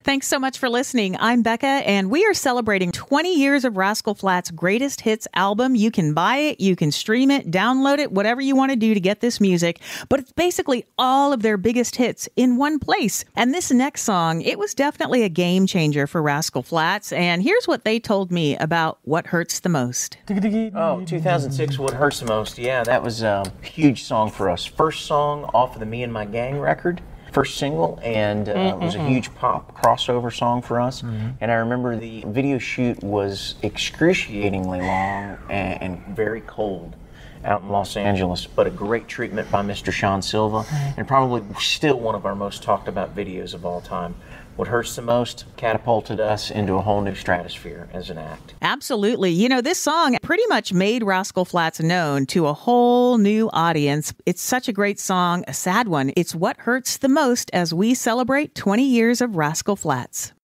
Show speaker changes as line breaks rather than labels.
Thanks so much for listening. I'm Becca, and we are celebrating 20 years of Rascal Flatts' greatest hits album. You can buy it, you can stream it, download it, whatever you want to do to get this music. But it's basically all of their biggest hits in one place. And this next song, it was definitely a game changer for Rascal Flatts. And here's what they told me about What Hurts the Most.
Oh, 2006, What Hurts the Most. Yeah, that was a huge song for us. First song off of the Me and My Gang record. First single, and it was a huge pop crossover song for us. And I remember the video shoot was excruciatingly long and very cold out in Los Angeles, but a great treatment by Mr. Sean Silva, and probably still one of our most talked about videos of all time. What Hurts the Most catapulted us into a whole new stratosphere as an act.
Absolutely. You know, this song pretty much made Rascal Flatts known to a whole new audience. It's such a great song, a sad one. It's What Hurts the Most as we celebrate 20 years of Rascal Flatts.